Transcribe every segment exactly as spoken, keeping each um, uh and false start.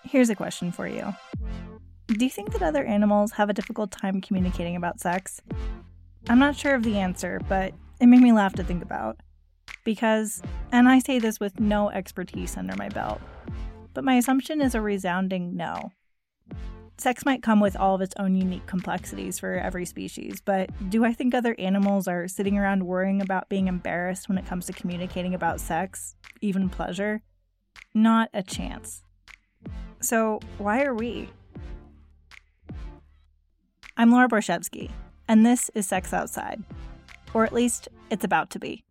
Here's a question for you. Do you think that other animals have a difficult time communicating about sex? I'm not sure of the answer, but it made me laugh to think about. Because, and I say this with no expertise under my belt, but my assumption is a resounding no. Sex might come with all of its own unique complexities for every species, but do I think other animals are sitting around worrying about being embarrassed when it comes to communicating about sex, even pleasure? Not a chance. So why are we? I'm Laura Borshevsky, and this is Sex Outside. Or at least, it's about to be.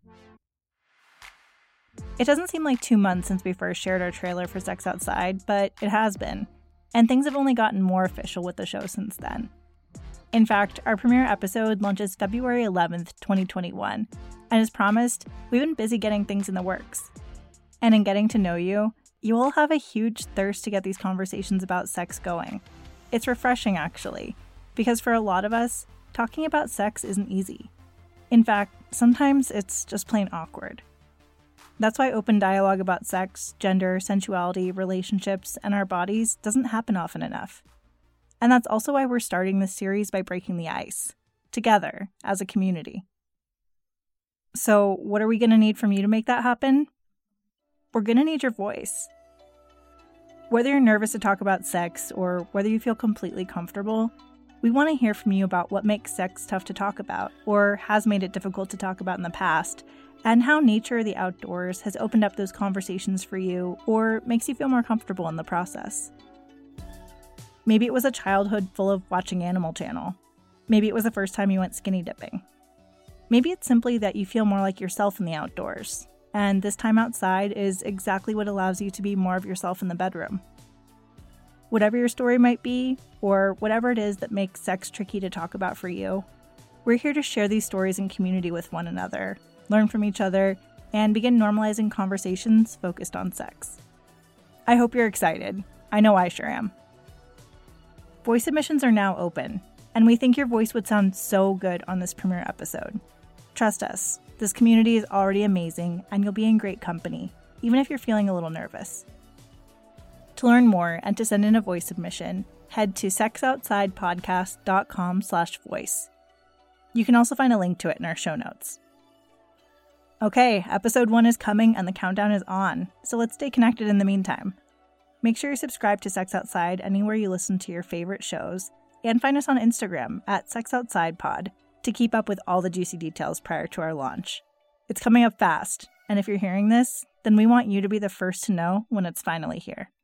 It doesn't seem like two months since we first shared our trailer for Sex Outside, but it has been. And things have only gotten more official with the show since then. In fact, our premiere episode launches February eleventh, twenty twenty-one, and as promised, we've been busy getting things in the works. And in getting to know you, you all have a huge thirst to get these conversations about sex going. It's refreshing, actually, because for a lot of us, talking about sex isn't easy. In fact, sometimes it's just plain awkward. That's why open dialogue about sex, gender, sensuality, relationships, and our bodies doesn't happen often enough. And that's also why we're starting this series by breaking the ice, together, as a community. So, what are we going to need from you to make that happen? We're going to need your voice. Whether you're nervous to talk about sex or whether you feel completely comfortable, we want to hear from you about what makes sex tough to talk about or has made it difficult to talk about in the past, and how nature or the outdoors has opened up those conversations for you or makes you feel more comfortable in the process. Maybe it was a childhood full of watching Animal Channel. Maybe it was the first time you went skinny dipping. Maybe it's simply that you feel more like yourself in the outdoors, and this time outside is exactly what allows you to be more of yourself in the bedroom. Whatever your story might be, or whatever it is that makes sex tricky to talk about for you, we're here to share these stories in community with one another, learn from each other, and begin normalizing conversations focused on sex. I hope you're excited. I know I sure am. Voice submissions are now open, and we think your voice would sound so good on this premiere episode. Trust us, this community is already amazing, and you'll be in great company, even if you're feeling a little nervous. To learn more and to send in a voice submission, head to sexoutsidepodcast.com slash voice. You can also find a link to it in our show notes. Okay, episode one is coming and the countdown is on, so let's stay connected in the meantime. Make sure you subscribe to Sex Outside anywhere you listen to your favorite shows, and find us on Instagram at sexoutsidepod to keep up with all the juicy details prior to our launch. It's coming up fast, and if you're hearing this, then we want you to be the first to know when it's finally here.